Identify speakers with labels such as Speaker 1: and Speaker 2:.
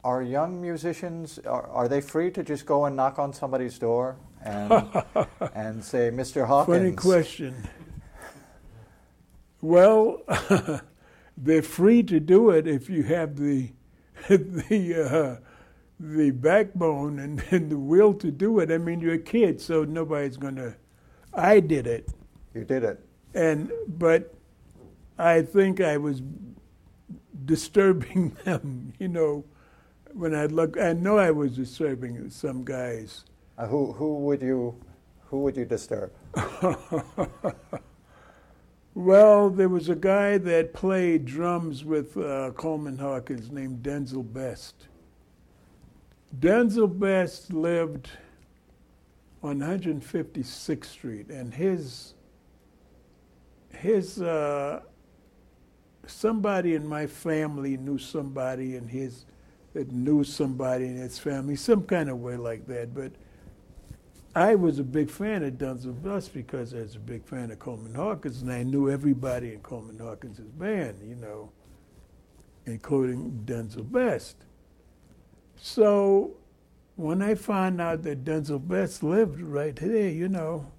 Speaker 1: are young musicians, are they free to just go and knock on somebody's door and say, Mr. Hawkins?
Speaker 2: Funny question. Well, they're free to do it if you have the the backbone and the will to do it. I mean, you're a kid, so nobody's going to. I did it.
Speaker 1: You did it.
Speaker 2: But I think I was disturbing them, you know, when I look. I know I was disturbing some guys.
Speaker 1: Who would you disturb?
Speaker 2: Well, there was a guy that played drums with Coleman Hawkins named Denzel Best. Denzel Best lived on 156th Street, and his somebody in my family knew somebody, and that knew somebody in his family, some kind of way like that. But I was a big fan of Denzel Best because I was a big fan of Coleman Hawkins, and I knew everybody in Coleman Hawkins' band, you know, including Denzel Best. So when I found out that Denzel Best lived right there, you know,